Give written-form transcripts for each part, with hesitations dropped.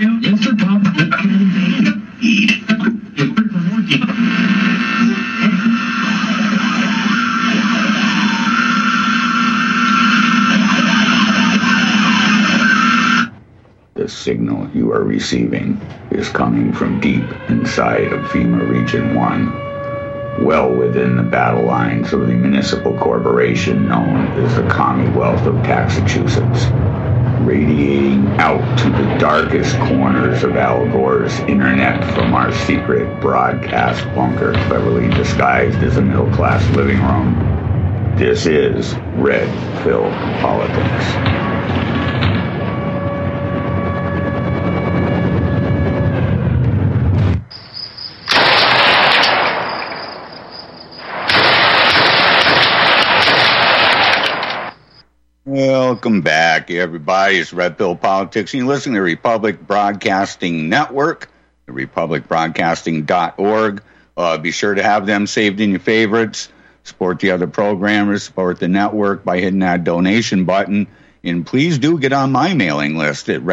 Mr. Pop. The signal you are receiving is coming from deep inside of FEMA Region 1, well within the battle lines of the municipal corporation known as the Commonwealth of Massachusetts, radiating out to the darkest corners of Al Gore's internet from our secret broadcast bunker cleverly disguised as a middle-class living room. This is Red Pill Politics. Welcome back, everybody. It's Red Pill Politics. You listen to Republic Broadcasting Network, republicbroadcasting.org. Be sure to have them saved in your favorites. Support the other programmers. Support the network by hitting that donation button. And please do get on my mailing list at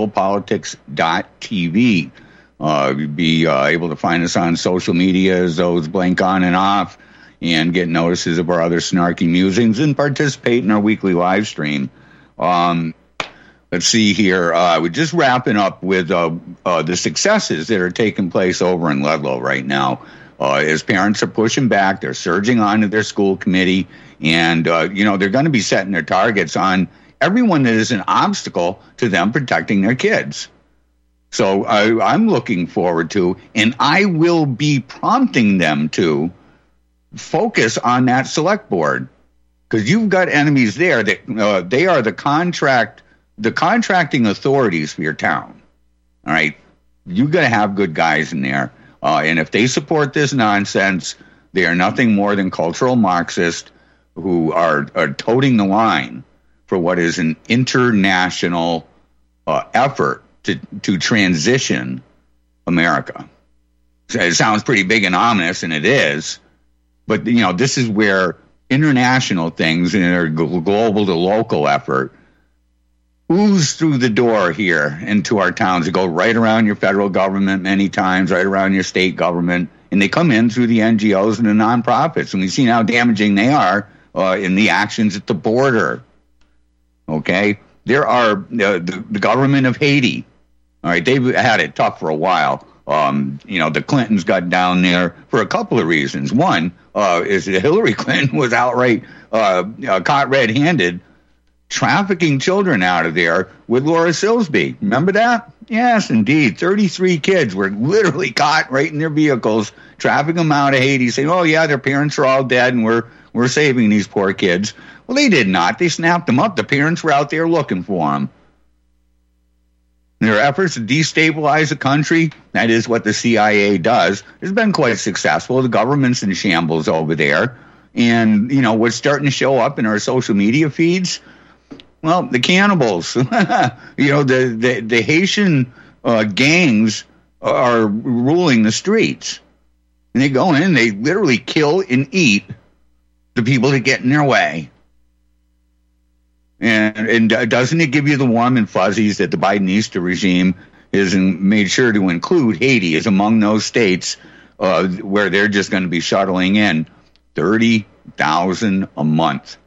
redpillpolitics.tv. You'll be able to find us on social media as those blink on and off, and get notices of our other snarky musings and participate in our weekly live stream. Let's see here. We're just wrapping up with the successes that are taking place over in Ludlow right now. As parents are pushing back, they're surging onto their school committee, and they're going to be setting their targets on everyone that is an obstacle to them protecting their kids. So I'm looking forward to, and I will be prompting them to focus on that select board, because you've got enemies there that they are the contracting authorities for your town. All right, you've got to have good guys in there, and if they support this nonsense, they are nothing more than cultural Marxists who are toting the line for what is an international effort to transition America. It sounds pretty big and ominous, and it is. But, this is where international things and their global to local effort ooze through the door here into our towns. They go right around your federal government many times, right around your state government, and they come in through the NGOs and the nonprofits. And we've seen how damaging they are in the actions at the border. Okay? There are the government of Haiti. All right, they've had it tough for a while. The Clintons got down there for a couple of reasons. One is that Hillary Clinton was outright caught red-handed trafficking children out of there with Laura Silsby. Remember that? Yes, indeed. 33 kids were literally caught right in their vehicles, trafficking them out of Haiti, saying, oh, yeah, their parents are all dead, and we're saving these poor kids. Well, they did not. They snapped them up. The parents were out there looking for them. Their efforts to destabilize the country, that is what the CIA does, has been quite successful. The government's in shambles over there. And, what's starting to show up in our social media feeds? Well, the cannibals. The Haitian gangs are ruling the streets. And they go in, they literally kill and eat the people that get in their way. And doesn't it give you the warm and fuzzies that the Bidenista regime has made sure to include Haiti as among those states where they're just going to be shuttling in 30,000 a month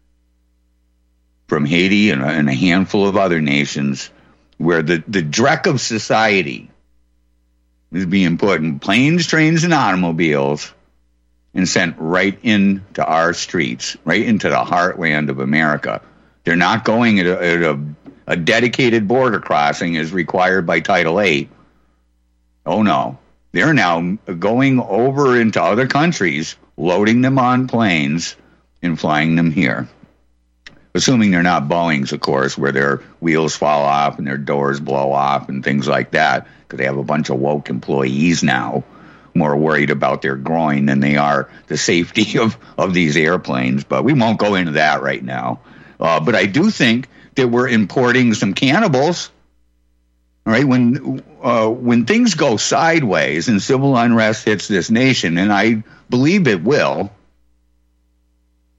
from Haiti and a handful of other nations, where the dreck of society is being put in planes, trains, and automobiles and sent right into our streets, right into the heartland of America. They're not going at a dedicated border crossing as required by Title VIII. Oh, no. They're now going over into other countries, loading them on planes, and flying them here. Assuming they're not Boeings, of course, where their wheels fall off and their doors blow off and things like that, because they have a bunch of woke employees now more worried about their groin than they are the safety of these airplanes. But we won't go into that right now. But I do think that we're importing some cannibals. All right, when things go sideways and civil unrest hits this nation, and I believe it will,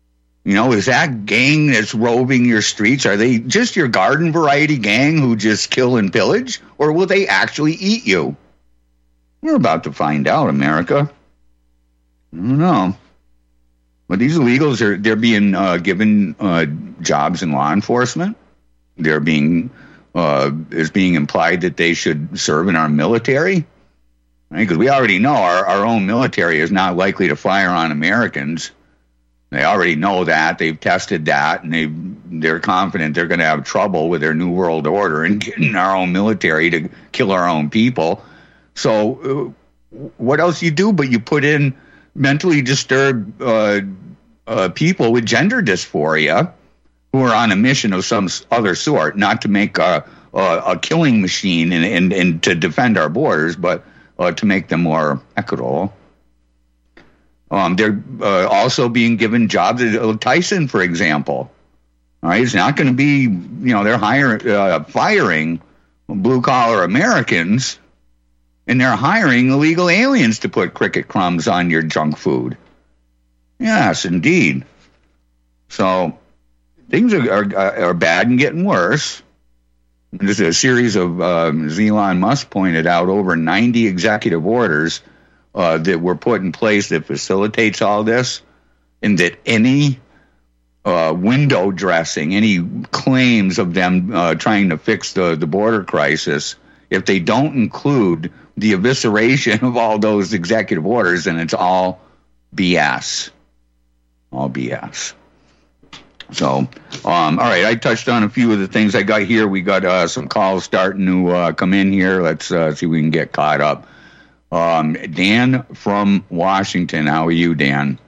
Is that gang that's roving your streets, are they just your garden variety gang who just kill and pillage? Or will they actually eat you? We're about to find out, America. I don't know. But these illegals, they're being given jobs in law enforcement. They're being is being implied that they should serve in our military. Right? Because we already know our own military is not likely to fire on Americans. They already know that. They've tested that, and they're confident they're going to have trouble with their New World Order and getting our own military to kill our own people. So what else you do but you put in mentally disturbed people with gender dysphoria who are on a mission of some other sort, not to make a killing machine and to defend our borders, but to make them more equitable. They're also being given jobs at Tyson, for example. All right, it's not going to be, they're firing blue-collar Americans, and they're hiring illegal aliens to put cricket crumbs on your junk food. Yes, indeed. So things are bad and getting worse. There's a series of, as Elon Musk pointed out, over 90 executive orders that were put in place that facilitates all this, and that any window dressing, any claims of them trying to fix the border crisis, if they don't include the evisceration of all those executive orders, then it's all BS. All BS. So, all right, I touched on a few of the things I got here. We got some calls starting to come in here. Let's see if we can get caught up. Dan from Washington. How are you, Dan?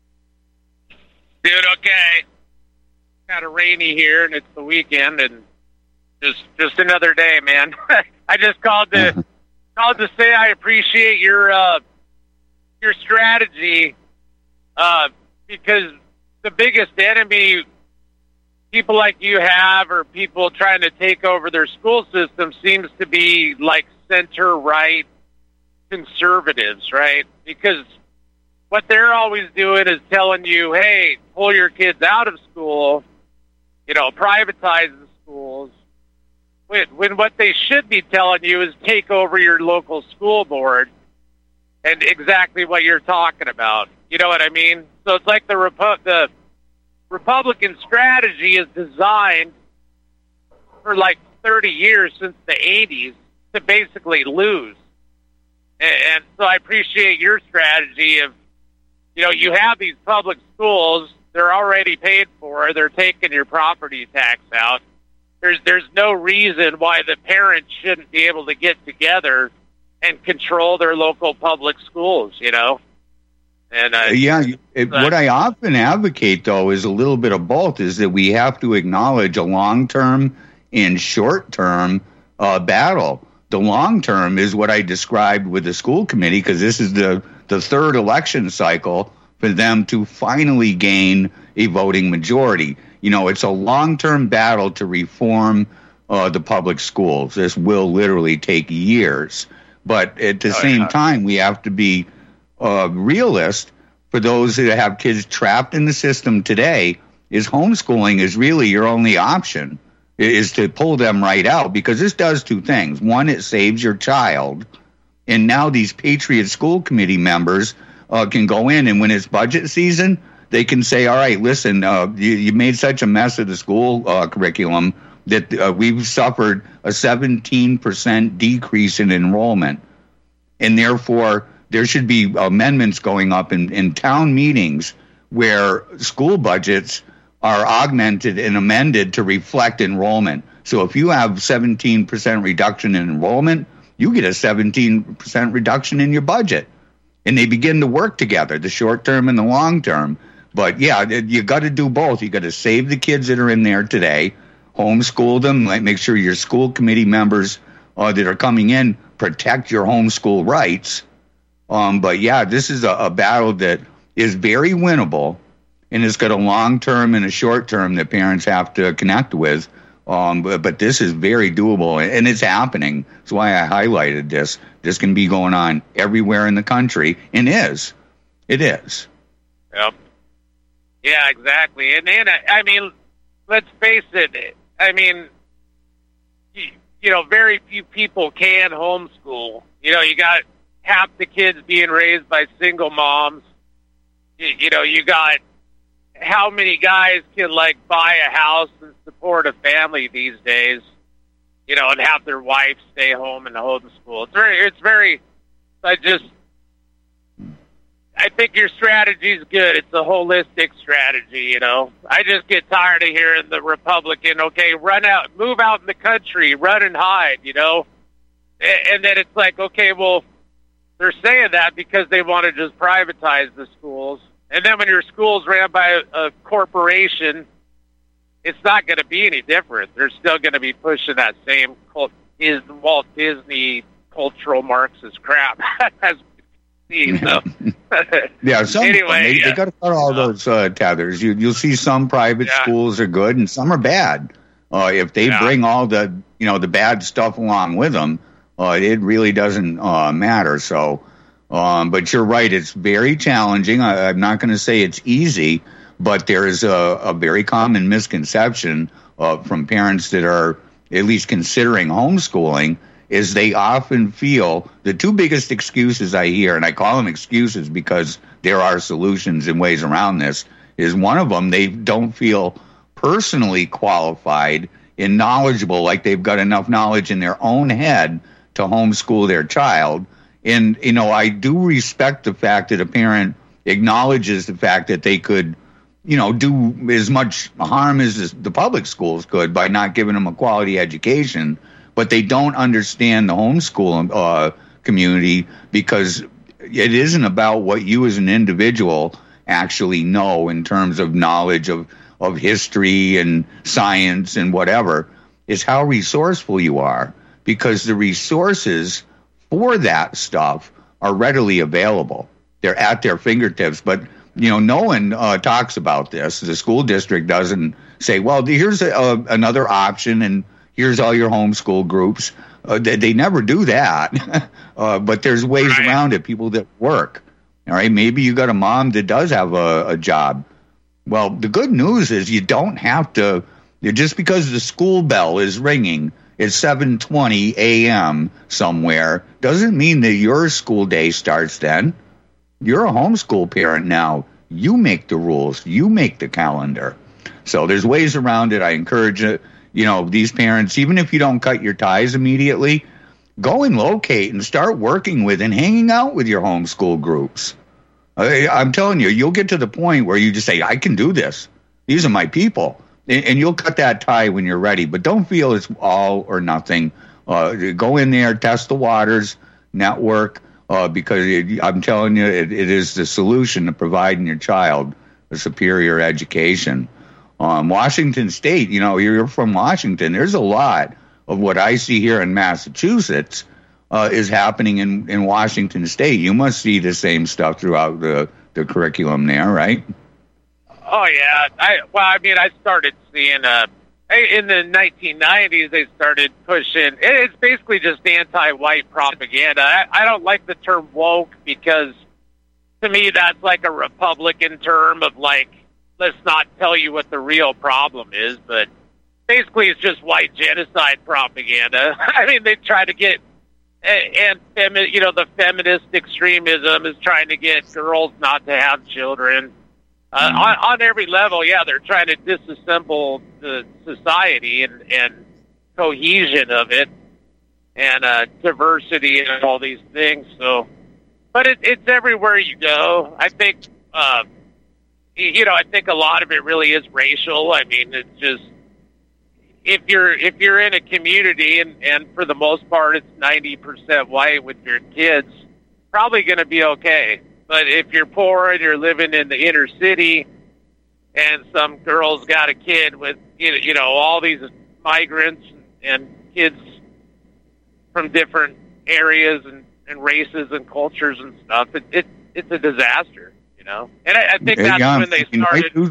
Dude, okay. Kind of rainy here, and it's the weekend, and just another day, man. I just called to say I appreciate your strategy, because the biggest enemy people like you have, or people trying to take over their school system, seems to be like center-right conservatives, right? Because what they're always doing is telling you, hey, pull your kids out of school, privatize the schools, when what they should be telling you is take over your local school board, and exactly what you're talking about. You know what I mean? So it's like the Republican strategy is designed for like 30 years, since the 80s, to basically lose. And so I appreciate your strategy of, you have these public schools, they're already paid for, they're taking your property tax out. There's no reason why the parents shouldn't be able to get together and control their local public schools, And what I often advocate, though, is a little bit of both, is that we have to acknowledge a long-term and short-term battle. The long term is what I described with the school committee, because this is the third election cycle for them to finally gain a voting majority. It's a long-term battle to reform the public schools. This will literally take years. But at the same time, we have to be realist. For those that have kids trapped in the system today, homeschooling is really your only option, is to pull them right out, because this does two things. One, it saves your child. And now these Patriot School Committee members can go in, and when it's budget season, they can say, all right, listen, you made such a mess of the school curriculum that we've suffered a 17% decrease in enrollment. And therefore, there should be amendments going up in town meetings where school budgets are augmented and amended to reflect enrollment. So if you have 17% reduction in enrollment, you get a 17% reduction in your budget. And they begin to work together, the short term and the long term. But yeah, you got to do both. You got to save the kids that are in there today, homeschool them, make sure your school committee members that are coming in protect your homeschool rights. But yeah, this is a battle that is very winnable. And it's got a long term and a short term that parents have to connect with. But this is very doable, and it's happening. That's why I highlighted this. This can be going on everywhere in the country, and it is. Yep. Yeah, exactly. And then, I mean, let's face it. I mean, very few people can homeschool. You got half the kids being raised by single moms. You got how many guys can buy a house and support a family these days, and have their wife stay home and homeschool. It's very, I think your strategy is good. It's a holistic strategy, I just get tired of hearing the Republican, okay, run out, move out in the country, run and hide, And then it's like, okay, well, they're saying that because they want to just privatize the schools. And then when your school's ran by a corporation, it's not going to be any different. They're still going to be pushing that same Walt Disney cultural Marxist crap. Yeah, anyway, they got to cut all those tethers. You'll see some private schools are good and some are bad. If they bring all the the bad stuff along with them, it really doesn't matter. So, but you're right; it's very challenging. I'm not going to say it's easy, but there is a very common misconception from parents that are at least considering homeschooling. Is they often feel the two biggest excuses I hear, and I call them excuses because there are solutions and ways around this, is one of them, they don't feel personally qualified and knowledgeable, like they've got enough knowledge in their own head to homeschool their child. And, I do respect the fact that a parent acknowledges the fact that they could, do as much harm as the public schools could by not giving them a quality education. But they don't understand the homeschool community because it isn't about what you as an individual actually know in terms of knowledge of history and science and whatever. It's how resourceful you are, because the resources for that stuff are readily available. They're at their fingertips. But, no one talks about this. The school district doesn't say, well, here's another option and here's all your homeschool groups. They never do that. But there's ways around it, people that work. All right, maybe you got a mom that does have a job. Well, the good news is you don't have to, just because the school bell is ringing at 7:20 a.m. somewhere, doesn't mean that your school day starts then. You're a homeschool parent now. You make the rules. You make the calendar. So there's ways around it. I encourage it. These parents, even if you don't cut your ties immediately, go and locate and start working with and hanging out with your homeschool groups. I'm telling you, you'll get to the point where you just say, I can do this. These are my people. And you'll cut that tie when you're ready. But don't feel it's all or nothing. Go in there, test the waters, network, because I'm telling you, it is the solution to providing your child a superior education. Washington State, you're from Washington. There's a lot of what I see here in Massachusetts is happening in Washington State. You must see the same stuff throughout the curriculum there, right? Oh, yeah. I started seeing in the 1990s, they started pushing. It's basically just anti-white propaganda. I don't like the term woke because, to me, that's like a Republican term of let's not tell you what the real problem is, but basically it's just white genocide propaganda. I mean, they try to get, the feminist extremism is trying to get girls not to have children. On every level, they're trying to disassemble the society and cohesion of it and diversity and all these things. So, but it's everywhere you go. I think, I think a lot of it really is racial. I mean, it's just if you're in a community and for the most part it's 90% white with your kids, probably going to be okay. But if you're poor and you're living in the inner city and some girl's got a kid with all these migrants and kids from different areas and races and cultures and stuff, it's a disaster. And I think that's when they started,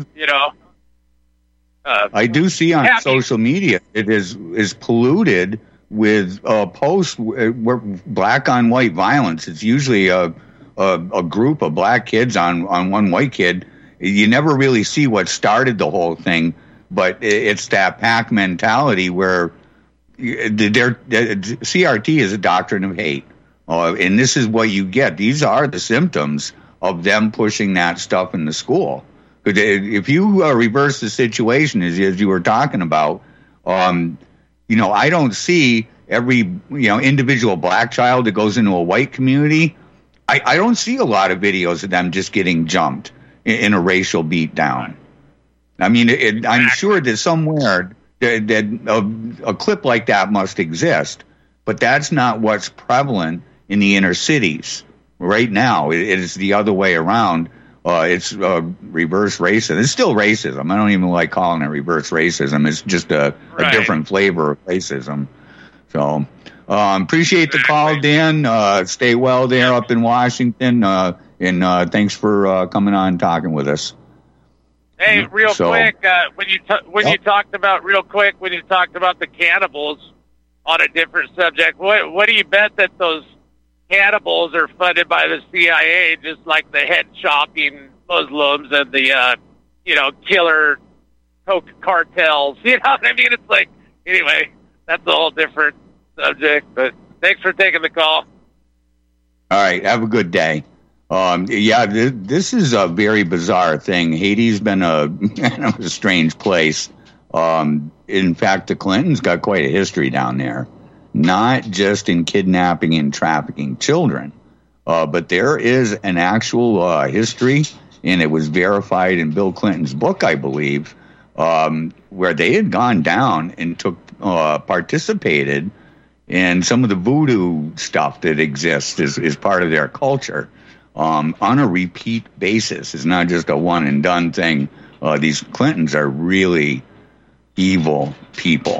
I do see on social media it is polluted with posts where black on white violence. It's usually a group of black kids on one white kid, you never really see what started the whole thing, but it's that pack mentality where CRT is a doctrine of hate. And this is what you get. These are the symptoms of them pushing that stuff in the school. If you reverse the situation as you were talking about, I don't see every individual black child that goes into a white community. I don't see a lot of videos of them just getting jumped in a racial beatdown. I mean, I'm sure that somewhere that a clip like that must exist, but that's not what's prevalent in the inner cities right now. It is the other way around. It's reverse racism. It's still racism. I don't even like calling it reverse racism. It's just a different flavor of racism. So appreciate the call, Dan. Stay well there up in Washington, and thanks for coming on and talking with us. Hey, quick, when you talked about the cannibals on a different subject, what do you bet that those cannibals are funded by the CIA, just like the head chopping Muslims and the killer coke cartels? You know what I mean? It's like, anyway, that's a whole different subject. But thanks for taking the call. All right, have a good day. This is a very bizarre thing. Haiti's been a strange place. In fact, the Clintons got quite a history down there, not just in kidnapping and trafficking children, but there is an actual history, and it was verified in Bill Clinton's book, I believe, where they had gone down and participated in some of the voodoo stuff that exists as part of their culture. On a repeat basis. It's not just a one and done thing. These Clintons are really evil people.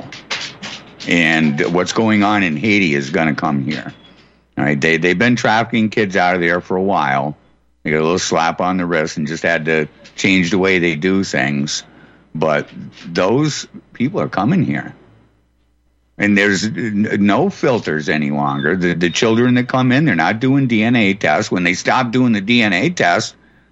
And what's going on in Haiti is going to come here. All right, they've been trafficking kids out of there for a while. They got a little slap on the wrist and just had to change the way they do things. But those people are coming here. And there's no filters any longer. The children that come in, they're not doing DNA tests. When they stop doing the DNA test,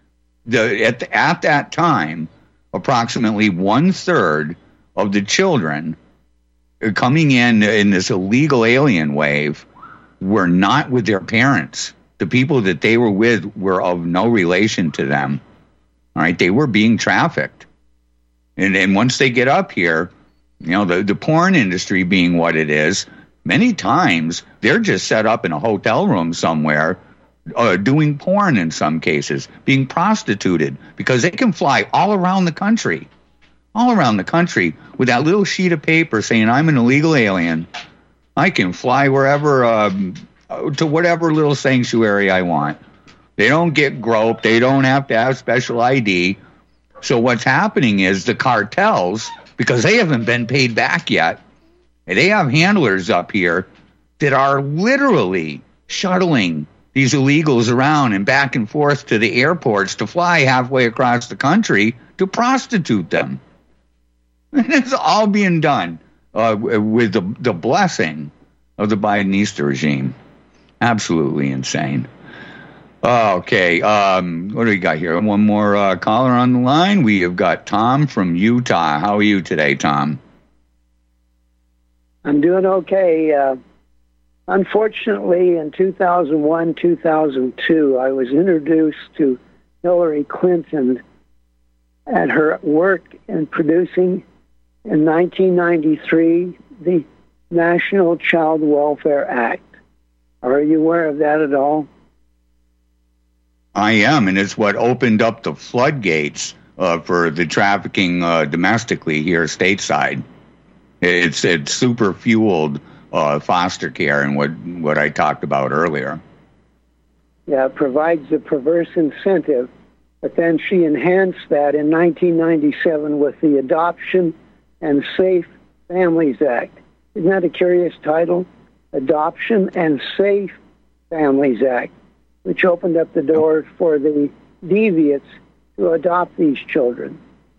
at that time, approximately 1/3 of the children coming in this illegal alien wave were not with their parents. The people that they were with were of no relation to them. All right, they were being trafficked. And once they get up here, the porn industry being what it is, many times they're just set up in a hotel room somewhere doing porn in some cases, being prostituted, because they can fly all around the country with that little sheet of paper saying, I'm an illegal alien. I can fly wherever, to whatever little sanctuary I want. They don't get groped. They don't have to have special ID. So what's happening is the cartels, because they haven't been paid back yet, they have handlers up here that are literally shuttling these illegals around and back and forth to the airports to fly halfway across the country to prostitute them. And it's all being done with the blessing of the Bidenista regime. Absolutely insane. Okay, what do we got here? One more caller on the line. We have got Tom from Utah. How are you today, Tom? I'm doing okay. Unfortunately, in 2001, 2002, I was introduced to Hillary Clinton at her work in producing, in 1993, the National Child Welfare Act. Are you aware of that at all? I am, and it's what opened up the floodgates for the trafficking domestically here stateside. It's super fueled foster care and what I talked about earlier. Yeah, it provides a perverse incentive, but then she enhanced that in 1997 with the Adoption and Safe Families Act. Isn't that a curious title? Adoption and Safe Families Act, which opened up the door for the deviants to adopt these children.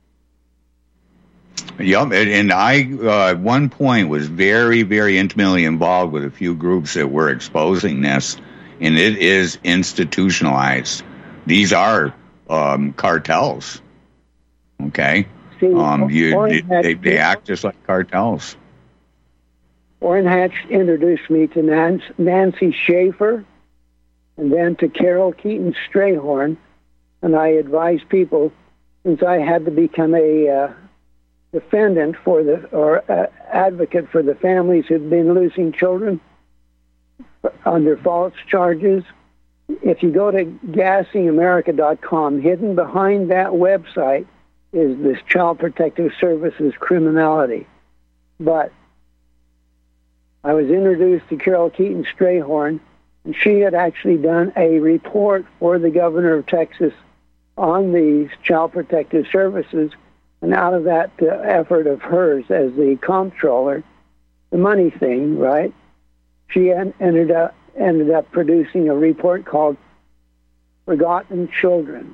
Yep, and I at one point was very, very intimately involved with a few groups that were exposing this, and it is institutionalized. These are cartels. Okay, See, they act just like cartels. Orrin Hatch introduced me to Nancy Schaefer, and then to Carol Keaton Strayhorn, and I advised people, since I had to become a defendant advocate for the families who'd been losing children under false charges. If you go to GassingAmerica.com, hidden behind that website is this Child Protective Services criminality. But I was introduced to Carol Keaton Strayhorn, and she had actually done a report for the governor of Texas on these Child Protective Services, and out of that effort of hers as the comptroller, the money thing, right? She ended up producing a report called Forgotten Children.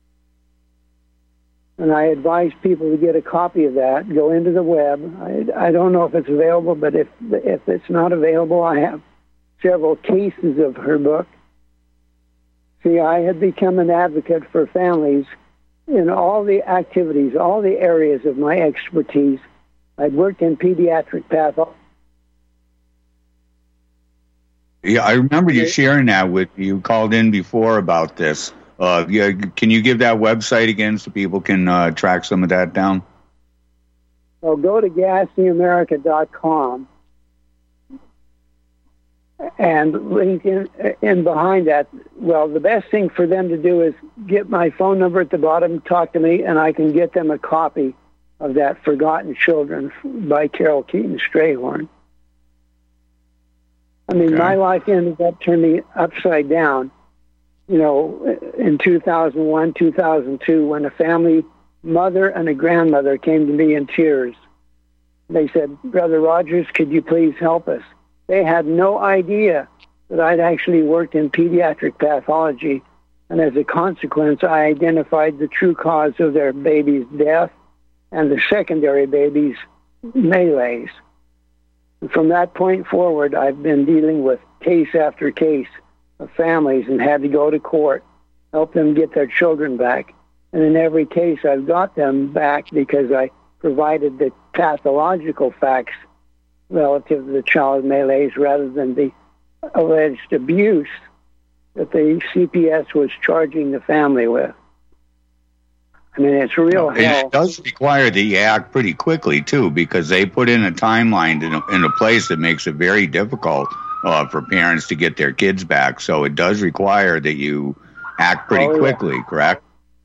And I advise people to get a copy of that, go into the web. I don't know if it's available, but if it's not available, I have several cases of her book. See, I had become an advocate for families in all the activities, all the areas of my expertise. I'd worked in pediatric pathology. Yeah, I remember you sharing that with me. You called in before about this. Can you give that website again so people can track some of that down? Well, go to GassingAmerica.com and link in behind that. Well, the best thing for them to do is get my phone number at the bottom, talk to me, and I can get them a copy of that Forgotten Children by Carol Keaton Strayhorn. I mean, my life ended up turning upside down, in 2001, 2002, when a family mother and a grandmother came to me in tears. They said, "Brother Rogers, could you please help us?" They had no idea that I'd actually worked in pediatric pathology, and as a consequence, I identified the true cause of their baby's death and the secondary baby's melees. And from that point forward, I've been dealing with case after case of families and had to go to court, help them get their children back. And in every case, I've got them back because I provided the pathological facts relative to the child melees rather than the alleged abuse that the CPS was charging the family with. I mean, it's real hell. It does require that you act pretty quickly, too, because they put in a timeline in a place that makes it very difficult for parents to get their kids back. So it does require that you act pretty quickly, correct?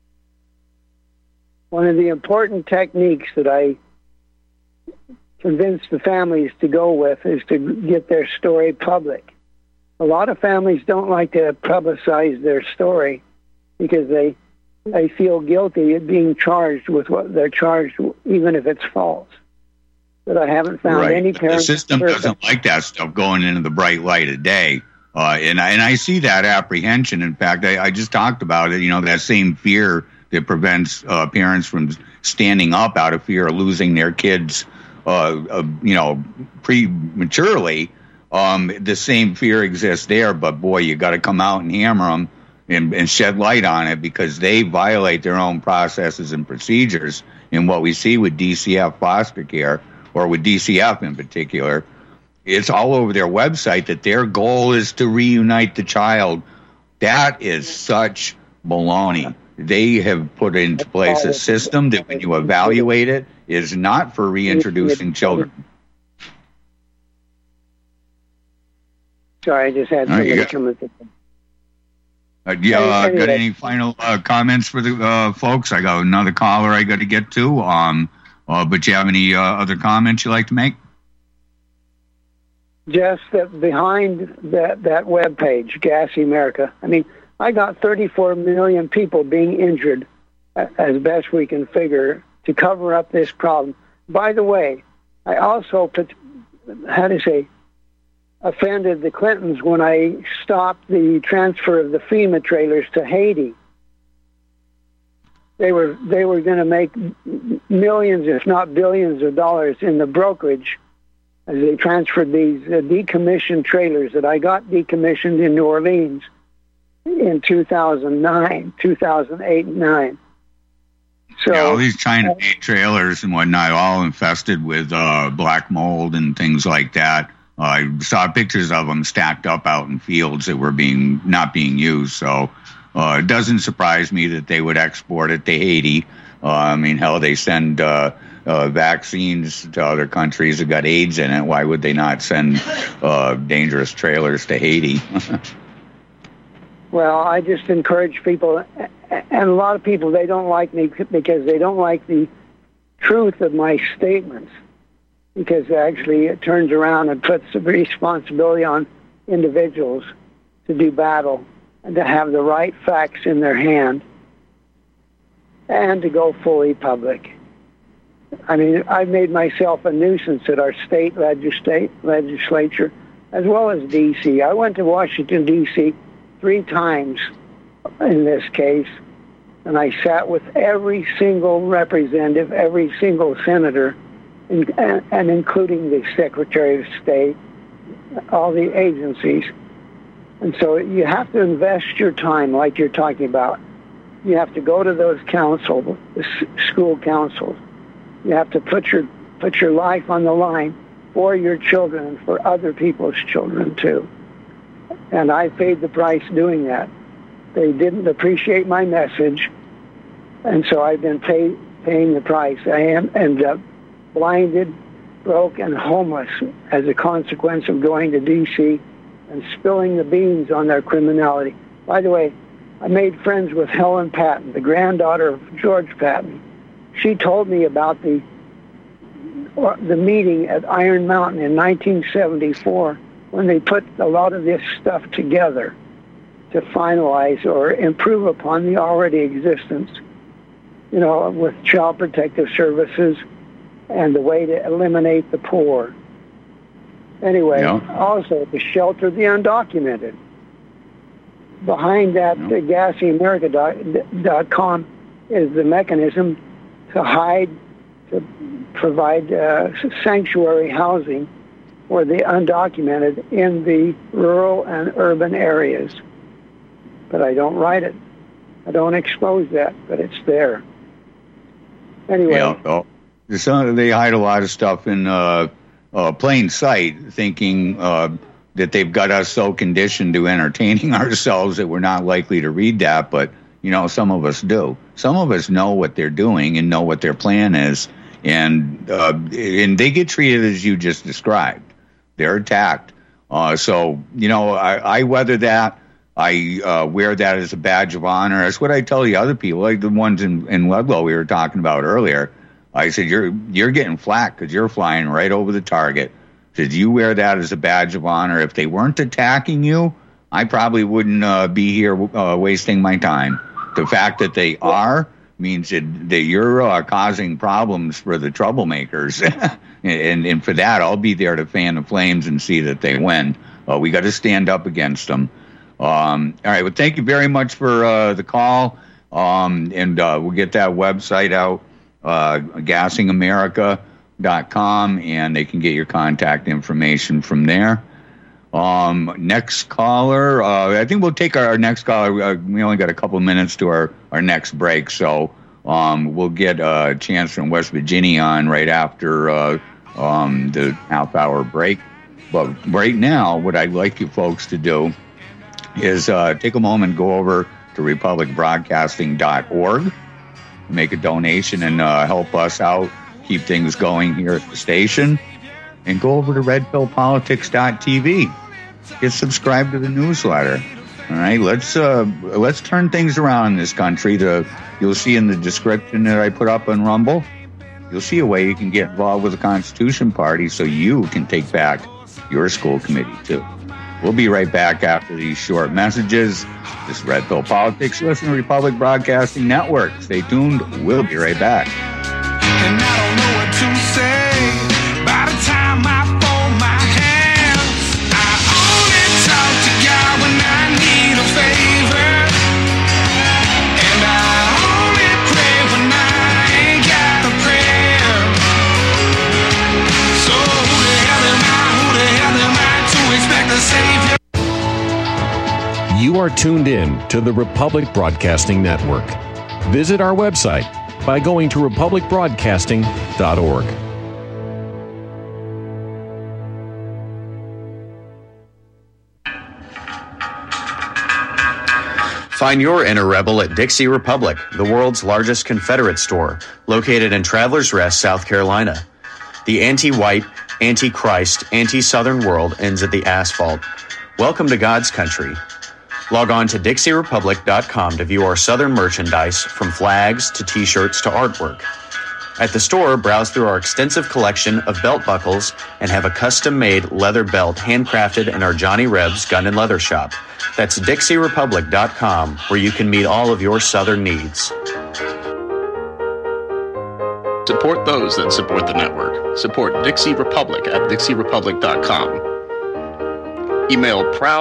One of the important techniques that I convince the families to go with is to get their story public. A lot of families don't like to publicize their story because they feel guilty at being charged with what they're charged, even if it's false. But I haven't found any parent. The system doesn't like that stuff going into the bright light of day. And I see that apprehension. In fact, I just talked about it, that same fear that prevents parents from standing up out of fear of losing their kids, prematurely. The same fear exists there, but boy, you got to come out and hammer them and shed light on it because they violate their own processes and procedures. And what we see with DCF foster care, or with DCF in particular, it's all over their website that their goal is to reunite the child. That is such baloney. They have put into place a system that when you evaluate it is not for reintroducing children. Sorry, I just had somebody come in. Got any final comments for the folks? I got another caller I got to get to. But do you have any other comments you'd like to make? Just that behind that web page, Gassy America, I mean, I got 34 million people being injured, as best we can figure, to cover up this problem. By the way, I also offended the Clintons when I stopped the transfer of the FEMA trailers to Haiti. They were going to make millions, if not billions, of dollars in the brokerage as they transferred these decommissioned trailers that I got decommissioned in New Orleans. in 2008 and 9. So, yeah, all these China-made trailers and whatnot, all infested with black mold and things like that. I saw pictures of them stacked up out in fields that were not being used. So it doesn't surprise me that they would export it to Haiti. I mean, hell, they send vaccines to other countries that got AIDS in it. Why would they not send dangerous trailers to Haiti? Well, I just encourage people, and a lot of people, they don't like me because they don't like the truth of my statements, because actually it turns around and puts the responsibility on individuals to do battle and to have the right facts in their hand and to go fully public. I mean, I've made myself a nuisance at our state legislature as well as D.C. I went to Washington, D.C. 3 times in this case, and I sat with every single representative, every single senator, and including the Secretary of State, all the agencies. And so you have to invest your time like you're talking about. You have to go to those councils, the school councils. You have to put your life on the line for your children and for other people's children too. And I paid the price doing that. They didn't appreciate my message, and so I've been paying the price. I ended up blinded, broke, and homeless as a consequence of going to D.C. and spilling the beans on their criminality. By the way, I made friends with Helen Patton, the granddaughter of George Patton. She told me about the meeting at Iron Mountain in 1974 when they put a lot of this stuff together to finalize or improve upon the already existence, with Child Protective Services and the way to eliminate the poor. Anyway, Also to shelter the undocumented. Behind that, GassyAmerica.com is the mechanism to provide sanctuary housing for the undocumented in the rural and urban areas. But I don't write it. I don't expose that, but it's there. Anyway. They hide a lot of stuff in plain sight, thinking that they've got us so conditioned to entertaining ourselves that we're not likely to read that. But, some of us do. Some of us know what they're doing and know what their plan is. And they get treated as you just described. They're attacked. So, I weather that. I wear that as a badge of honor. That's what I tell the other people, like the ones in Ludlow we were talking about earlier. I said, you're getting flack because you're flying right over the target. I said, you wear that as a badge of honor. If they weren't attacking you, I probably wouldn't be here wasting my time. The fact that they are means that you're causing problems for the troublemakers. and for that, I'll be there to fan the flames and see that they win. We got to stand up against them. All right. Well, thank you very much for the call. And we'll get that website out, GassyAmerica.com, and they can get your contact information from there. Next caller, I think we'll take our next caller. We only got a couple minutes to our next break, so we'll get a chance from West Virginia on right after the half-hour break. But right now, what I'd like you folks to do is take a moment, go over to republicbroadcasting.org, make a donation, and help us out, keep things going here at the station, and go over to redpillpolitics.tv. Get subscribed to the newsletter. All right, let's turn things around in this country. You'll see in the description that I put up on Rumble, you'll see a way you can get involved with the Constitution Party so you can take back your school committee too. We'll be right back after these short messages. This is Red Pill Politics. Listen to Republic Broadcasting Network. Stay tuned. We'll be right back. And I don't know what to say. By the time I fold my hands, I only talk to God when I need a favor. And I only pray when I ain't got a prayer. So who the hell am I to expect a savior? You are tuned in to the Republic Broadcasting Network. Visit our website by going to republicbroadcasting.org. Find your inner rebel at Dixie Republic, the world's largest Confederate store, located in Travelers Rest, South Carolina. The anti-white, anti-Christ, anti-Southern world ends at the asphalt. Welcome to God's country. Log on to DixieRepublic.com to view our Southern merchandise, from flags to t-shirts to artwork. At the store, browse through our extensive collection of belt buckles and have a custom-made leather belt handcrafted in our Johnny Rebs Gun and Leather Shop. That's DixieRepublic.com, where you can meet all of your Southern needs. Support those that support the network. Support Dixie Republic at DixieRepublic.com. Email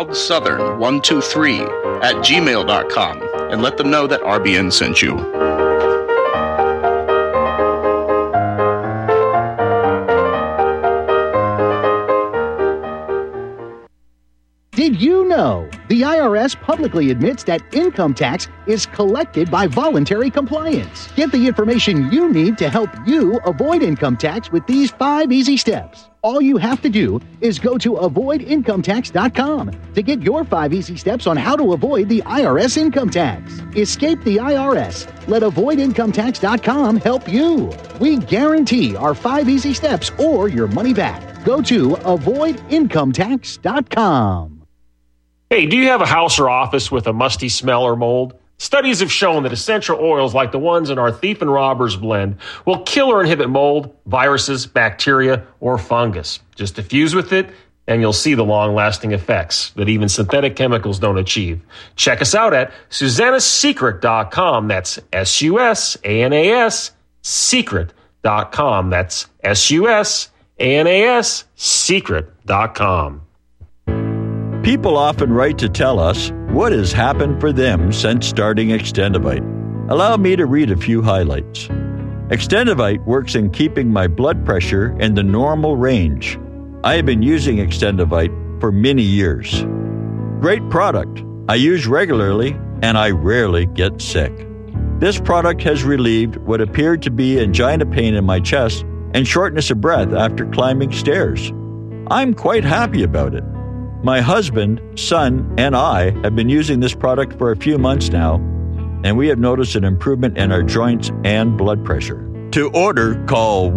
ProudSouthern123@gmail.com and let them know that RBN sent you. Did you know the IRS publicly admits that income tax is collected by voluntary compliance? Get the information you need to help you avoid income tax with these 5 easy steps. All you have to do is go to avoidincometax.com to get your 5 easy steps on how to avoid the IRS income tax. Escape the IRS. Let avoidincometax.com help you. We guarantee our 5 easy steps or your money back. Go to avoidincometax.com. Hey, do you have a house or office with a musty smell or mold? Studies have shown that essential oils like the ones in our Thief and Robbers blend will kill or inhibit mold, viruses, bacteria, or fungus. Just diffuse with it, and you'll see the long-lasting effects that even synthetic chemicals don't achieve. Check us out at SusannaSecret.com. That's SUSANAS Secret.com. That's SUSANAS Secret.com. People often write to tell us what has happened for them since starting Extendivite. Allow me to read a few highlights. Extendivite works in keeping my blood pressure in the normal range. I have been using Extendivite for many years. Great product. I use regularly and I rarely get sick. This product has relieved what appeared to be angina pain in my chest and shortness of breath after climbing stairs. I'm quite happy about it. My husband, son, and I have been using this product for a few months now, and we have noticed an improvement in our joints and blood pressure. To order, call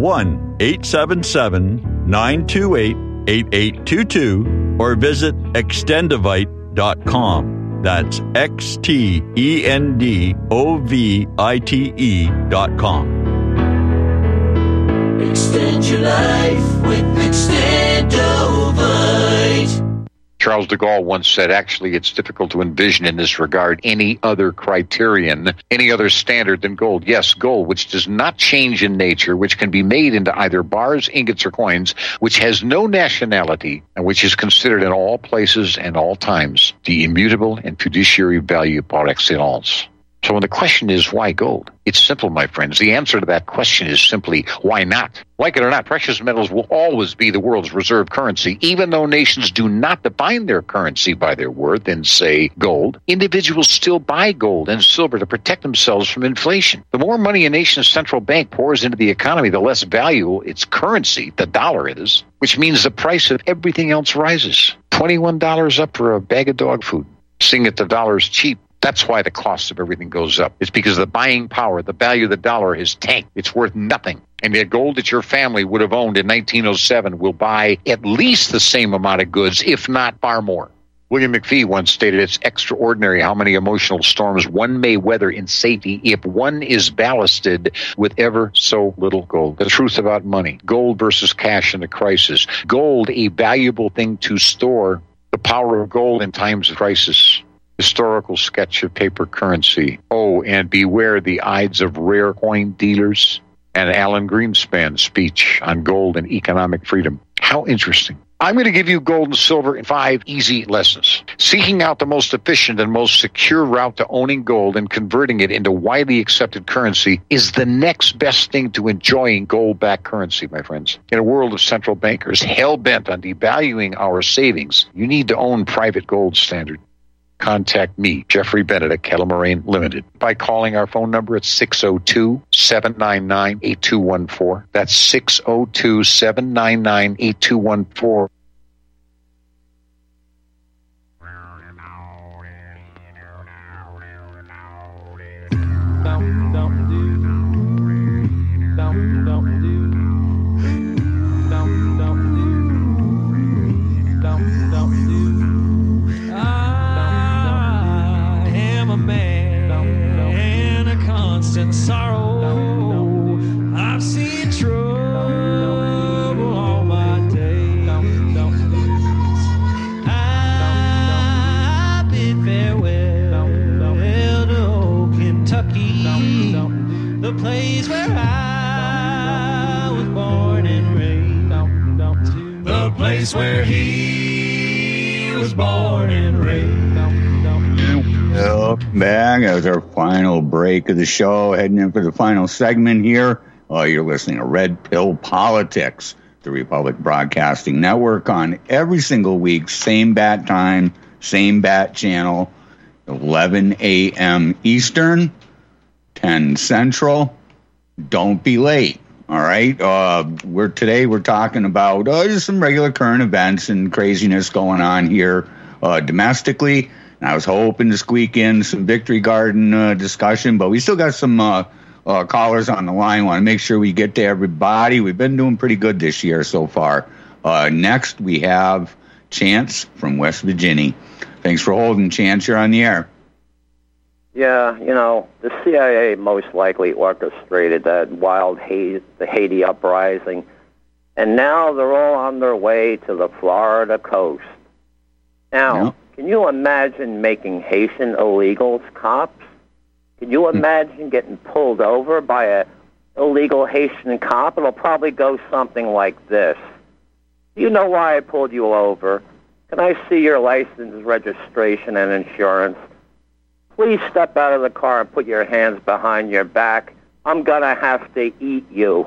1-877-928-8822 or visit Extendivite.com. That's XTENDOVITE.com. Extend your life with Extendovite. Charles de Gaulle once said, actually, it's difficult to envision in this regard any other criterion, any other standard than gold. Yes, gold, which does not change in nature, which can be made into either bars, ingots, or coins, which has no nationality, and which is considered in all places and all times the immutable and fiduciary value par excellence. So when the question is, why gold? It's simple, my friends. The answer to that question is simply, why not? Like it or not, precious metals will always be the world's reserve currency, even though nations do not define their currency by their worth in, say, gold. Individuals still buy gold and silver to protect themselves from inflation. The more money a nation's central bank pours into the economy, the less valuable its currency, the dollar, is, which means the price of everything else rises. $21 up for a bag of dog food. Seeing that the dollar's cheap, that's why the cost of everything goes up. It's because the buying power, the value of the dollar has tanked. It's worth nothing. And the gold that your family would have owned in 1907 will buy at least the same amount of goods, if not far more. William McFee once stated, it's extraordinary how many emotional storms one may weather in safety if one is ballasted with ever so little gold. The truth about money, gold versus cash in a crisis. Gold, a valuable thing to store. The power of gold in times of crisis. Historical sketch of paper currency. Oh, and beware the Ides of rare coin dealers. And Alan Greenspan's speech on gold and economic freedom. How interesting. I'm going to give you gold and silver in 5 easy lessons. Seeking out the most efficient and most secure route to owning gold and converting it into widely accepted currency is the next best thing to enjoying gold-backed currency, my friends. In a world of central bankers hell-bent on devaluing our savings, you need to own private gold standard. contact me, Jeffrey Bennett at Kettle Moraine Limited, by calling our phone number at 602-799-8214. That's 602-799-8214. Sorrow, I've seen trouble all my days. I bid farewell to old Kentucky, the place where I was born and raised. The place where he was born and raised. Welcome back as our final break of the show, heading in for the final segment here. You're listening to Red Pill Politics, the Republic Broadcasting Network, on every single week, same bat time, same bat channel, 11 a.m. Eastern, 10 Central. Don't be late. All right. Today we're talking about just some regular current events and craziness going on here domestically. And I was hoping to squeak in some Victory Garden discussion, but we still got some callers on the line. Want to make sure we get to everybody. We've been doing pretty good this year so far. Next, we have Chance from West Virginia. Thanks for holding, Chance. You're on the air. Yeah, the CIA most likely orchestrated that wild the Haiti uprising, and now they're all on their way to the Florida coast. Now, can you imagine making Haitian illegals cops? Can you imagine getting pulled over by a illegal Haitian cop? It'll probably go something like this. Do you know why I pulled you over? Can I see your license, registration, and insurance? Please step out of the car and put your hands behind your back. I'm going to have to eat you.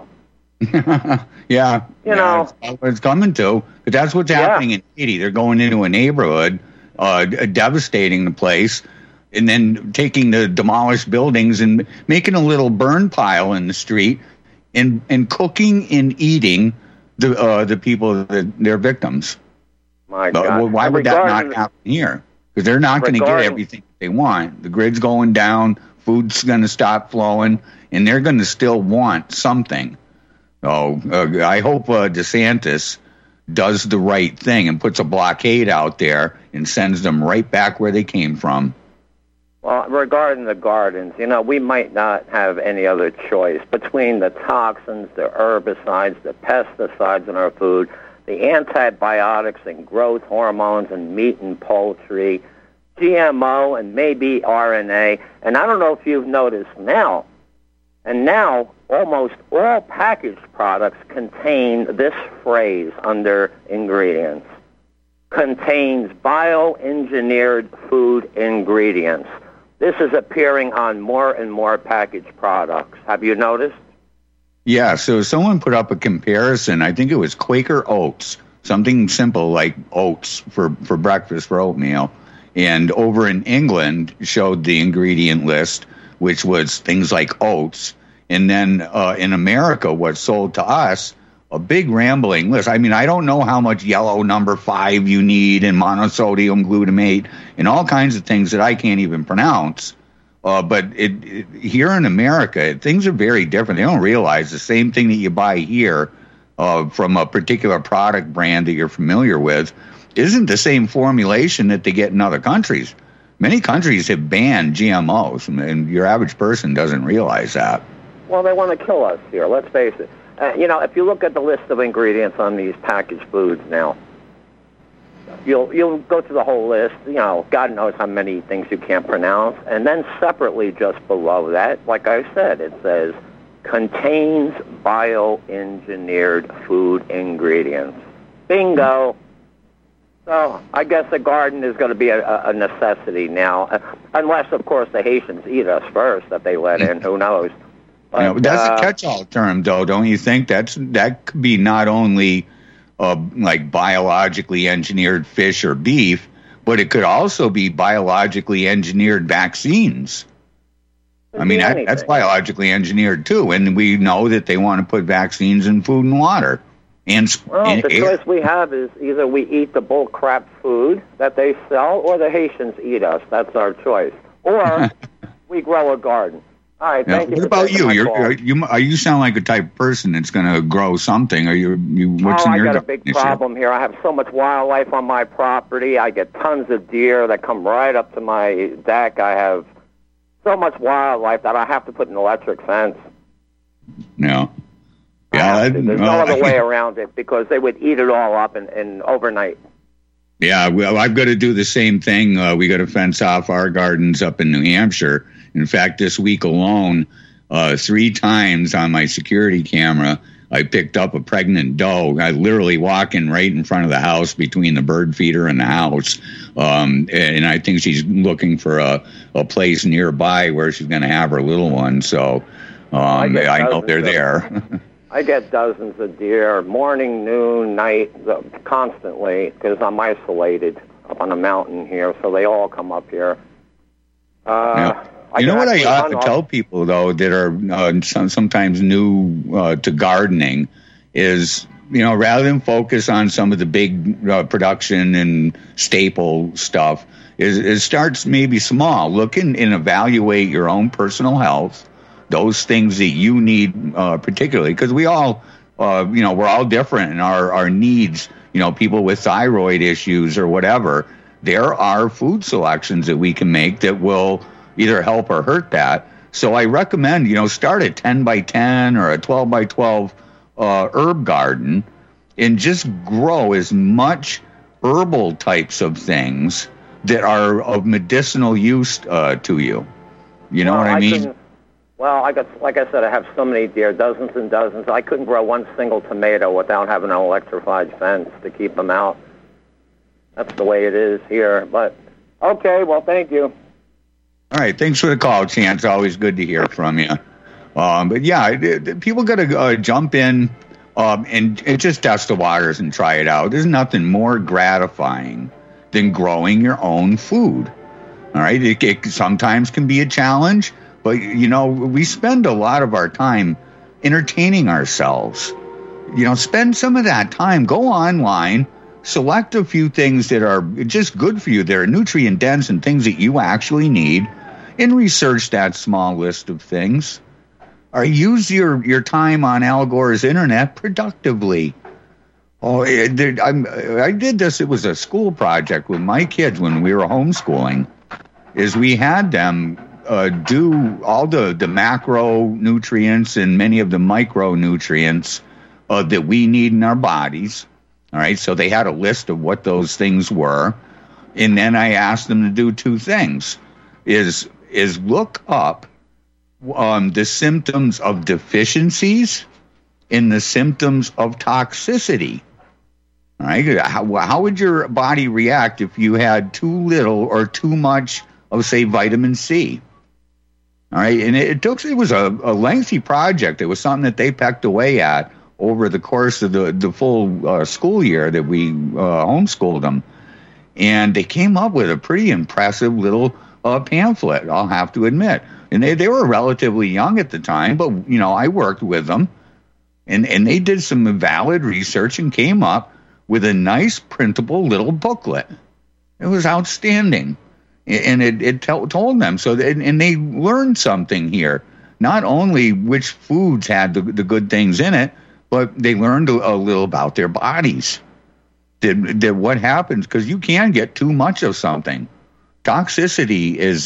Yeah. That's what it's coming to. But that's what's happening in Haiti. They're going into a neighborhood, devastating the place, and then taking the demolished buildings and making a little burn pile in the street and cooking and eating the people, their victims. My God. Why would that not happen here? Because they're not going to get everything they want. The grid's going down, food's going to stop flowing, and they're going to still want something. So I hope DeSantis does the right thing and puts a blockade out there and sends them right back where they came from. Well, regarding the gardens, we might not have any other choice between the toxins, the herbicides, the pesticides in our food, the antibiotics and growth hormones in meat and poultry, GMO and maybe RNA. And I don't know if you've noticed now, almost all packaged products contain this phrase under ingredients: contains bioengineered food ingredients. This is appearing on more and more packaged products. Have you noticed? Yeah, so someone put up a comparison. I think it was Quaker Oats, something simple like oats for breakfast, for oatmeal. And over in England showed the ingredient list, which was things like oats. And then in America, what's sold to us, a big rambling list. I mean, I don't know how much yellow number 5 you need and monosodium glutamate and all kinds of things that I can't even pronounce. But here in America, things are very different. They don't realize the same thing that you buy here from a particular product brand that you're familiar with isn't the same formulation that they get in other countries. Many countries have banned GMOs, and your average person doesn't realize that. Well, they want to kill us here, let's face it. If you look at the list of ingredients on these packaged foods now, you'll go through the whole list. God knows how many things you can't pronounce. And then separately just below that, like I said, it says, contains bioengineered food ingredients. Bingo. So I guess the garden is going to be a necessity now, unless, of course, the Haitians eat us first that they let in. Who knows? But that's a catch-all term, though, don't you think? That could be not only like biologically engineered fish or beef, but but it could also be biologically engineered vaccines. I mean, that's biologically engineered too, and we know that they want to put vaccines in food and water. The choice we have is either we eat the bull crap food that they sell, or the Haitians eat us. That's our choice. Or we grow a garden. All right, thank you. What about you? You sound like a type of person that's going to grow something. What's in your I got a big problem here. I have so much wildlife on my property. I get tons of deer that come right up to my deck. I have so much wildlife that I have to put an electric fence. No. Yeah, there's no other way around it, because they would eat it all up in overnight. Yeah, well, I've got to do the same thing. We got to fence off our gardens up in New Hampshire. In fact, this week alone, 3 times on my security camera, I picked up a pregnant doe. I literally walking right in front of the house between the bird feeder and the house. And I think she's looking for a place nearby where she's going to have her little one. So I know they're there. I get dozens of deer, morning, noon, night, constantly, because I'm isolated up on a mountain here, so they all come up here. You know what I often tell people, though, that are sometimes new to gardening is, rather than focus on some of the big production and staple stuff, is starts maybe small. Look and evaluate your own personal health, those things that you need particularly, because we all, we're all different in our needs. People with thyroid issues or whatever, there are food selections that we can make that will either help or hurt that. So I recommend, start a 10 by 10 or a 12 by 12 herb garden and just grow as much herbal types of things that are of medicinal use to you. You know what I mean? Like I said, I have so many deer, dozens and dozens. I couldn't grow one single tomato without having an electrified fence to keep them out. That's the way it is here. But, okay, well, thank you. All right, thanks for the call, Chance. Always good to hear from you. But yeah, people got to jump in and just test the waters and try it out. There's nothing more gratifying than growing your own food. All right, it sometimes can be a challenge, but we spend a lot of our time entertaining ourselves. Spend some of that time. Go online. Select a few things that are just good for you, that are nutrient dense and things that you actually need, and research that small list of things. Or use your time on Al Gore's internet productively. I did this. It was a school project with my kids when we were homeschooling. Is we had them do all the macronutrients and many of the micronutrients that we need in our bodies. All right, so they had a list of what those things were, and then I asked them to do 2 things: is look up the symptoms of deficiencies and the symptoms of toxicity. All right, how would your body react if you had too little or too much of, say, vitamin C? All right, and it was a lengthy project. It was something that they pecked away at over the course of the full school year that we homeschooled them. And they came up with a pretty impressive little pamphlet, I'll have to admit. And they were relatively young at the time, but, I worked with them. And they did some valid research and came up with a nice printable little booklet. It was outstanding. And it told them. And they learned something here. Not only which foods had the good things in it, but they learned a little about their bodies. That what happens, because you can get too much of something. Toxicity is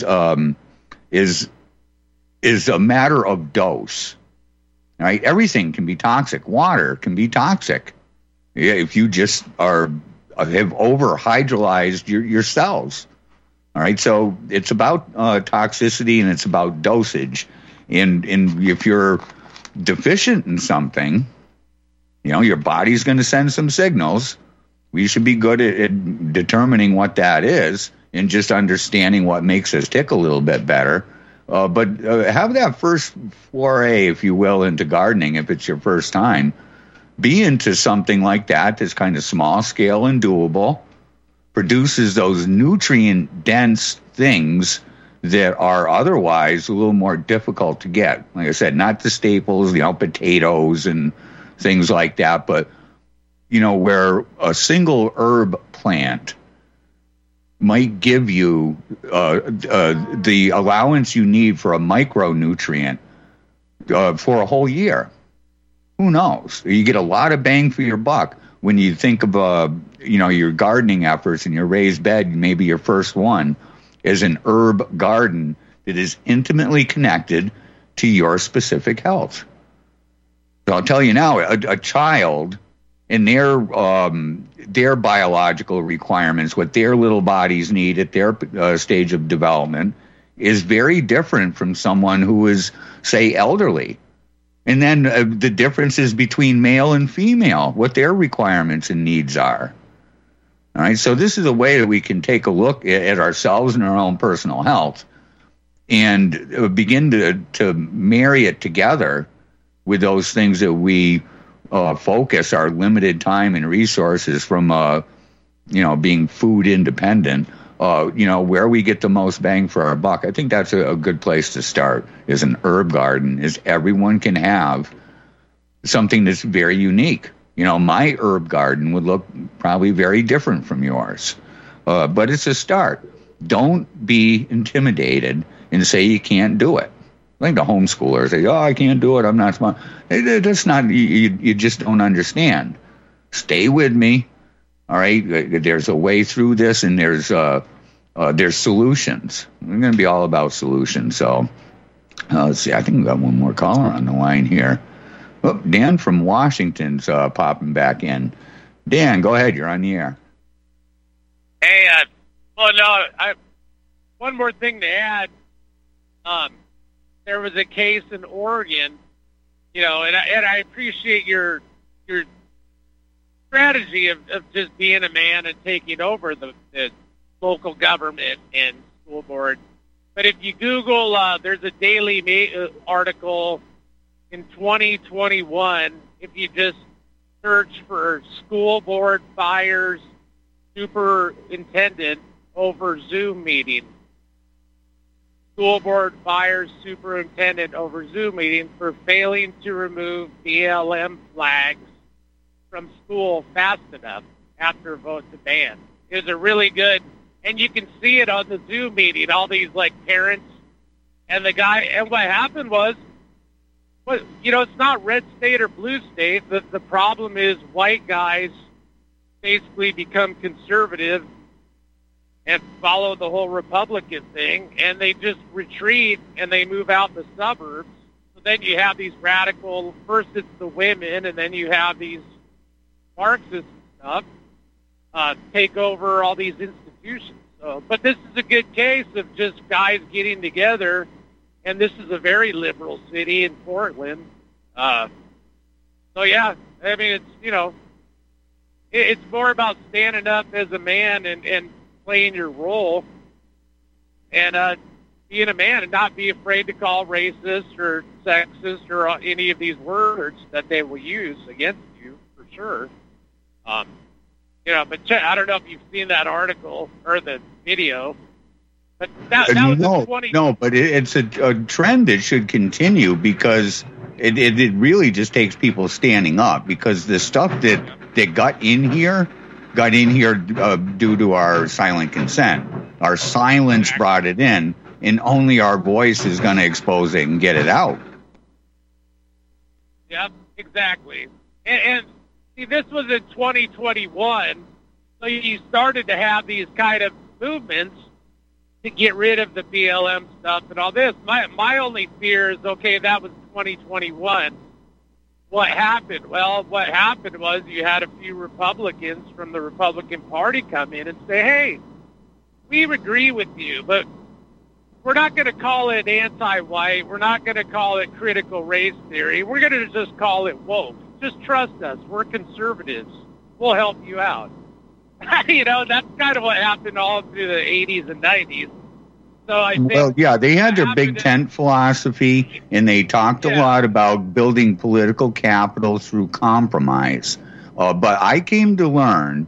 a matter of dose. Right? Everything can be toxic. Water can be toxic if you just have over-hydrolyzed your cells. All right, so it's about toxicity and it's about dosage. And if you're deficient in something, your body's going to send some signals. We should be good at determining what that is and just understanding what makes us tick a little bit better. But have that first foray, if you will, into gardening, if it's your first time. Be into something like that that's kind of small scale and doable. produces those nutrient-dense things that are otherwise a little more difficult to get. Like I said, not the staples, potatoes and things like that, but, where a single herb plant might give you the allowance you need for a micronutrient for a whole year. Who knows? You get a lot of bang for your buck when you think of, your gardening efforts and your raised bed, maybe your first one, is an herb garden that is intimately connected to your specific health. So I'll tell you now, a child and their biological requirements, what their little bodies need at their stage of development, is very different from someone who is, say, elderly. And then the differences between male and female, what their requirements and needs are. All right, so this is a way that we can take a look at ourselves and our own personal health and begin to marry it together with those things that we focus our limited time and resources from, being food independent, where we get the most bang for our buck. I think that's a good place to start, is an herb garden, is everyone can have something that's very unique. My herb garden would look probably very different from yours, but it's a start. Don't be intimidated and say you can't do it. I think the homeschoolers say, I can't do it, I'm not smart. That's not, you just don't understand. Stay with me, all right? There's a way through this, and there's solutions. We're going to be all about solutions. So let's see, I think we got one more caller on the line here. Oh, Dan from Washington's popping back in. Dan, go ahead. You're on the air. Hey, one more thing to add. There was a case in Oregon, and I appreciate your strategy of just being a man and taking over the local government and school board. But if you Google, there's a Daily article in 2021, if you just search for school board fires superintendent over Zoom meeting. School board fires superintendent over Zoom meeting for failing to remove BLM flags from school fast enough after vote to ban. It was a really good, and you can see it on the Zoom meeting, all these parents and the guy, and what happened was, it's not red state or blue state. The problem is white guys basically become conservative and follow the whole Republican thing, and they just retreat and they move out the suburbs. So then you have these radical, first it's the women, and then you have these Marxist stuff take over all these institutions. But this is a good case of just guys getting together. And this is a very liberal city in Portland. It's more about standing up as a man and playing your role and being a man and not be afraid to call racist or sexist or any of these words that they will use against you, for sure. But I don't know if you've seen that article or the video. But that was but it's a trend that should continue, because it really just takes people standing up, because the stuff that got in here due to our silent consent. Our silence brought it in, and only our voice is going to expose it and get it out. Yep, exactly. And see, this was in 2021, so you started to have these kind of movements to get rid of the BLM stuff and all this. My only fear is, okay, that was 2021. What happened? Well, what happened was you had a few Republicans from the Republican Party come in and say, hey, we agree with you, but we're not going to call it anti-white. We're not going to call it critical race theory. We're going to just call it woke. Just trust us. We're conservatives. We'll help you out. That's kind of what happened all through the 80s and 90s. So I think, they had their big tent philosophy, and they talked a lot about building political capital through compromise. But I came to learn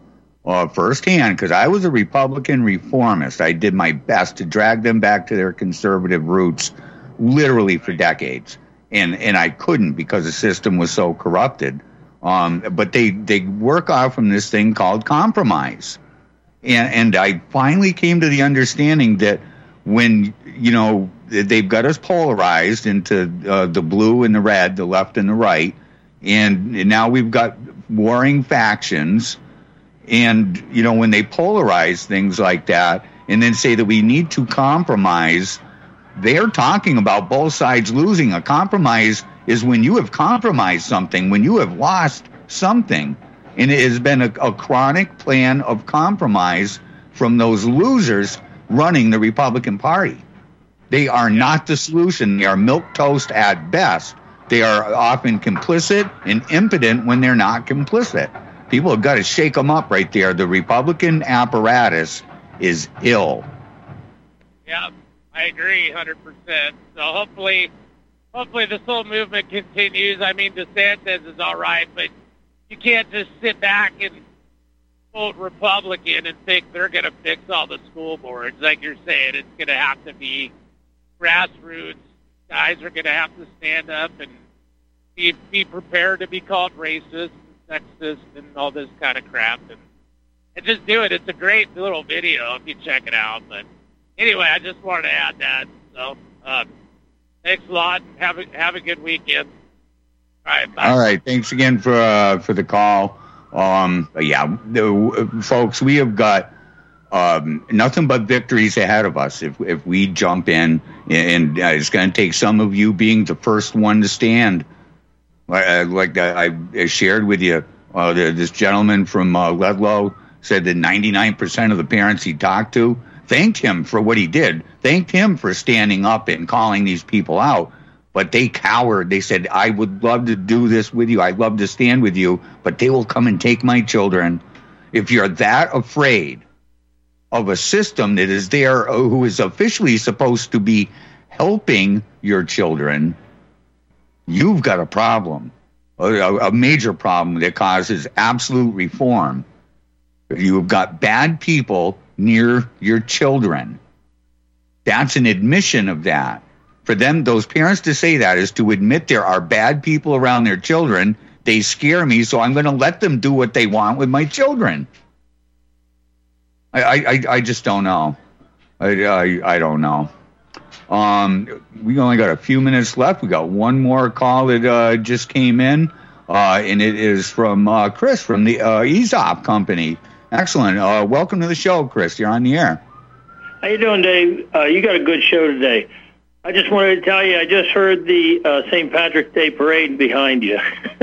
firsthand, because I was a Republican reformist. I did my best to drag them back to their conservative roots literally for decades. And I couldn't because the system was so corrupted. But they work off from this thing called compromise. And I finally came to the understanding that when, they've got us polarized into the blue and the red, the left and the right, and now we've got warring factions. And, when they polarize things like that and then say that we need to compromise, they're talking about both sides losing. A compromise is when you have compromised something, when you have lost something. And it has been a chronic plan of compromise from those losers running the Republican Party. They are not the solution. They are milquetoast at best. They are often complicit and impotent when they're not complicit. People have got to shake them up right there. The Republican apparatus is ill. Yeah, I agree 100%. So hopefully this whole movement continues. I mean, DeSantis is all right, but you can't just sit back and vote Republican and think they're going to fix all the school boards. Like you're saying, it's going to have to be grassroots. Guys are going to have to stand up and be prepared to be called racist, sexist, and all this kind of crap. And just do it. It's a great little video if you check it out. But anyway, I just wanted to add that. So thanks a lot. Have a good weekend. All right, bye. All right. Thanks again for the call. Folks, we have got nothing but victories ahead of us if we jump in, and it's going to take some of you being the first one to stand. Like I shared with you, this gentleman from Ludlow said that 99% of the parents he talked to thanked him for what he did, thanked him for standing up and calling these people out. But they cowered. They said, I would love to do this with you. I'd love to stand with you, but they will come and take my children. If you're that afraid of a system that is there who is officially supposed to be helping your children, you've got a problem, a major problem that causes absolute reform. You've got bad people near your children. That's an admission of that. For them, those parents to say that is to admit there are bad people around their children. They scare me, so I'm going to let them do what they want with my children. I just don't know. I don't know. We only got a few minutes left. We got one more call that just came in, and it is from Chris from the ESOP company. Excellent. Welcome to the show, Chris. You're on the air. How you doing, Dave? You got a good show today. I just wanted to tell you, I just heard the St. Patrick's Day parade behind you.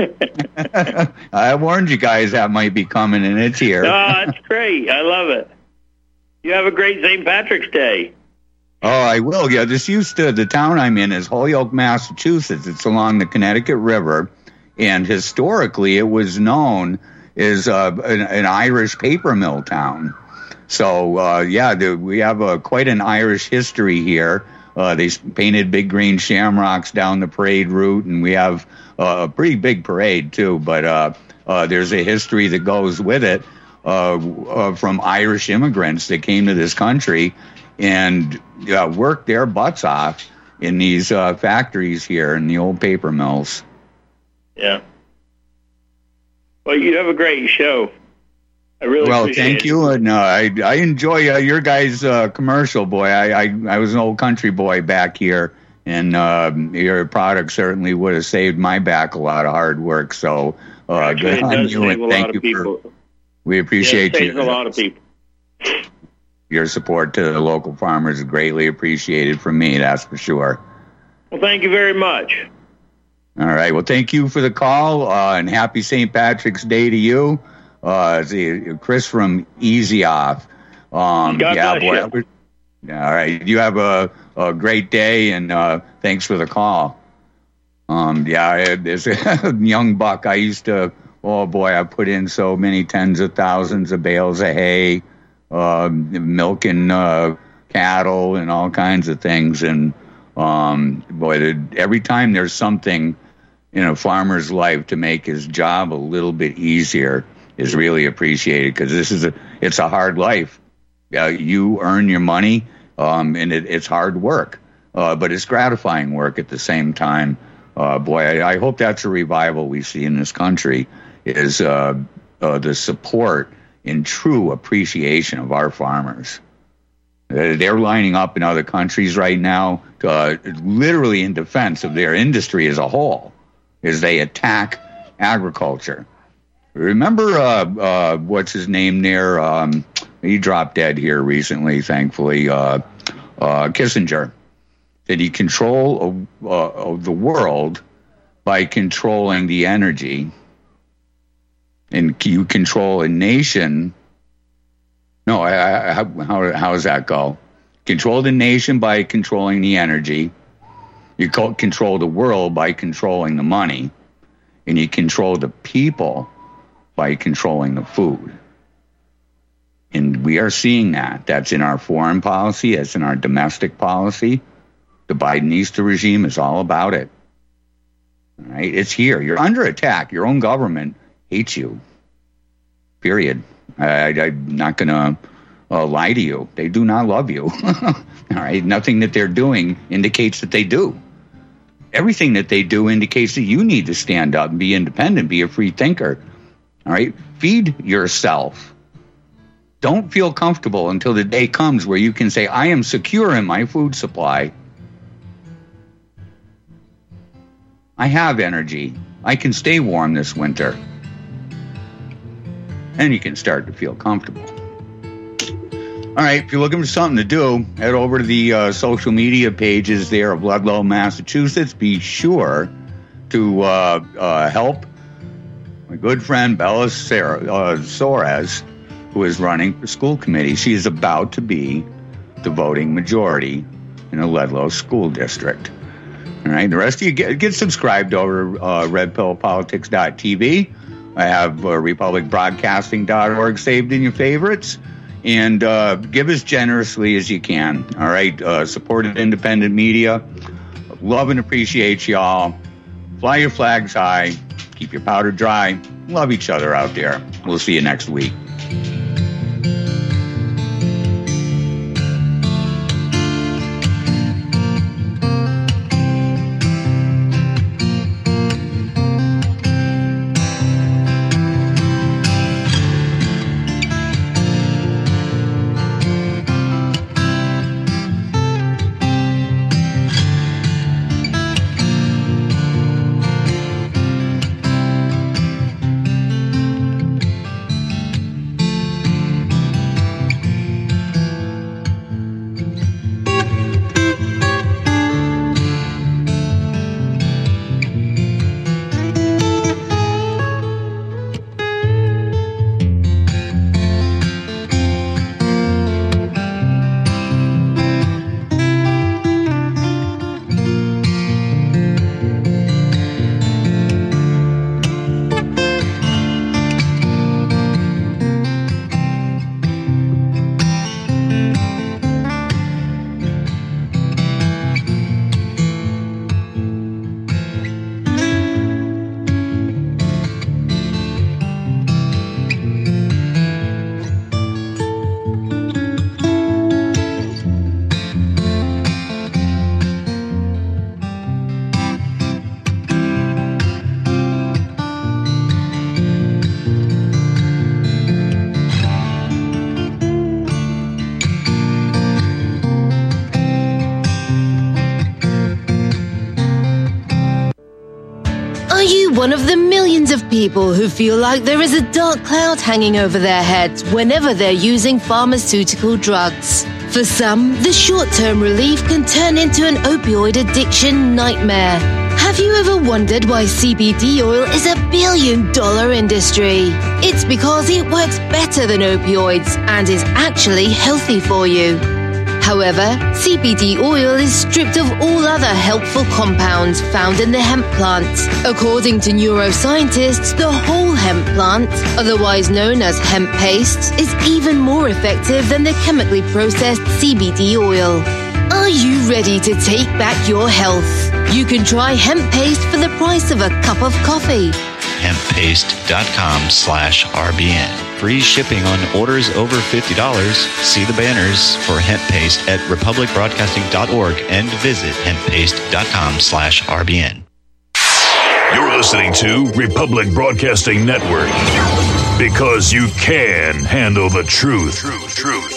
I warned you guys that might be coming, and it's here. That's great. I love it. You have a great St. Patrick's Day. Oh, I will. Yeah, the town I'm in is Holyoke, Massachusetts. It's along the Connecticut River, and historically it was known as an Irish paper mill town. So, we have quite an Irish history here. They painted big green shamrocks down the parade route, and we have a pretty big parade, too. But there's a history that goes with it from Irish immigrants that came to this country and worked their butts off in these factories here in the old paper mills. Yeah. Well, you have a great show. I really appreciate thank you, and I enjoy your guys' commercial, boy. I was an old country boy back here, and your product certainly would have saved my back a lot of hard work. So good on you, and thank you. We appreciate you. It saves a lot of people. Your support to the local farmers is greatly appreciated from me, that's for sure. Well, thank you very much. All right. Well, thank you for the call, and happy St. Patrick's Day to you. Chris from Easy Off. God bless you. All right. You have a great day, and thanks for the call. There's a young buck. I used to, I put in so many tens of thousands of bales of hay, milking cattle and all kinds of things. And every time there's something in a farmer's life to make his job a little bit easier, is really appreciated, because it's a hard life. You earn your money, and it's hard work, but it's gratifying work at the same time. Boy, I hope that's a revival we see in this country, is the support and true appreciation of our farmers. They're lining up in other countries right now, literally in defense of their industry as a whole, as they attack agriculture. Remember, what's his name there? He dropped dead here recently, thankfully. Kissinger said he control of the world by controlling the energy, and you control a nation. No, how does that go? Control the nation by controlling the energy. You control the world by controlling the money, and you control the people by controlling the food. And we are seeing that. That's in our foreign policy. That's in our domestic policy. The Bidenista regime is all about it. All right? It's here. You're under attack. Your own government hates you. Period. I'm not going to lie to you. They do not love you. All right? Nothing that they're doing indicates that they do. Everything that they do indicates that you need to stand up and be independent, be a free thinker. All right? Feed yourself. Don't feel comfortable until the day comes where you can say, I am secure in my food supply. I have energy. I can stay warm this winter. And you can start to feel comfortable. All right, if you're looking for something to do, head over to the social media pages there of Ludlow, Massachusetts. Be sure to help my good friend Bella Soares, who is running for school committee. She is about to be the voting majority in the Ludlow School District. All right, the rest of you get subscribed over redpillpolitics.tv. I have republicbroadcasting.org saved in your favorites. And give as generously as you can. All right, support independent media. Love and appreciate y'all. Fly your flags high. Keep your powder dry. Love each other out there. We'll see you next week. One of the millions of people who feel like there is a dark cloud hanging over their heads whenever they're using pharmaceutical drugs. For some, the short-term relief can turn into an opioid addiction nightmare. Have you ever wondered why CBD oil is a billion-dollar industry? It's because it works better than opioids and is actually healthy for you. However, CBD oil is stripped of all other helpful compounds found in the hemp plant. According to neuroscientists, the whole hemp plant, otherwise known as hemp paste, is even more effective than the chemically processed CBD oil. Are you ready to take back your health? You can try hemp paste for the price of a cup of coffee. hemppaste.com/RBN. Free shipping on orders over $50. See the banners for hemp paste at republicbroadcasting.org and visit hemppaste.com/RBN. You're listening to Republic Broadcasting Network, because you can handle the truth.